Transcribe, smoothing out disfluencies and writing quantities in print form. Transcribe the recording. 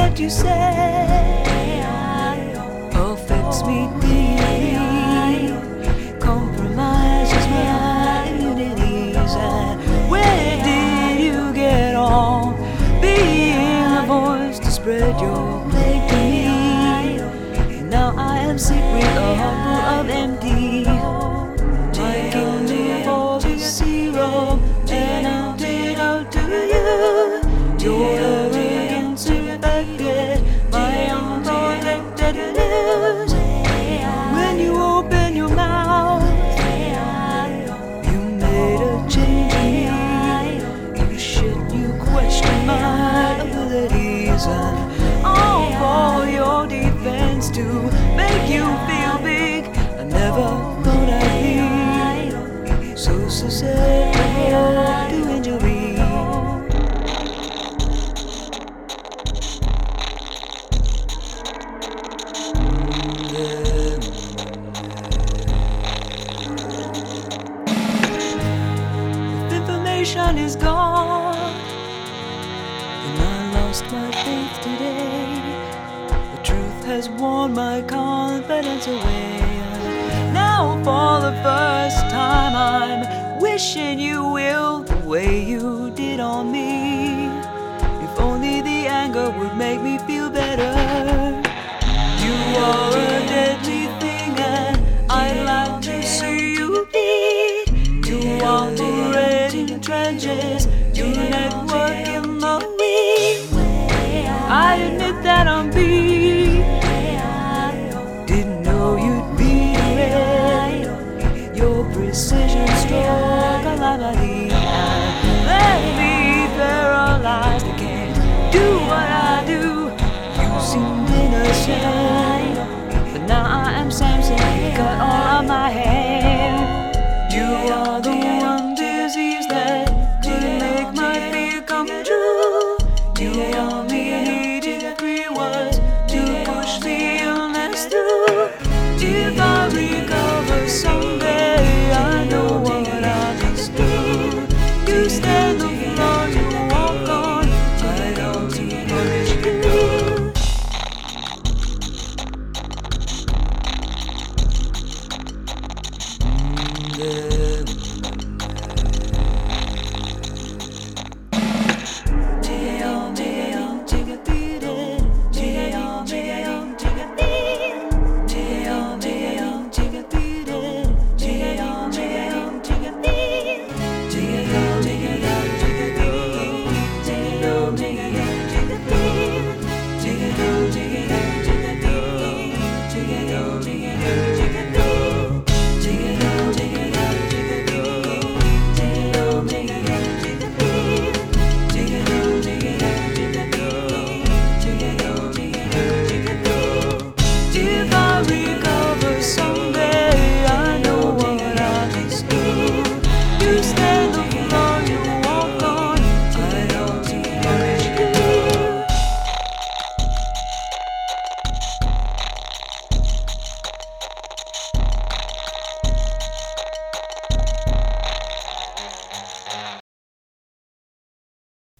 what you say affects me deeply, compromises my immunities. And where did you get on being a voice to spread your plague to me? Now I am sick with a heart full of empty. My kingdom falls to zero, and I'll deal out to you. You're arrogance infected, my unprotected news. When you open your mouth, you made a change in me. You should, you question my abilities, and all for your defense to make you feel big. I never thought I'd be so susceptible to injury. Information is gone, and I lost my faith today. The truth has worn my confidence away. Now for the first time I'm wishing you will the way you did on me. If only the anger would make me feel better. You are a deadly thing, and I'd like to see you bleed. You operate in trenches, you network in the weak. I admit that I'm beat. Didn't know you'd be red. Your precision stroke calamity, and left me paralyzed. I can't do what I do. You seemed innocent, but now I am Samson. Cut all of my hair. You are the one disease that could make my fear come true. You are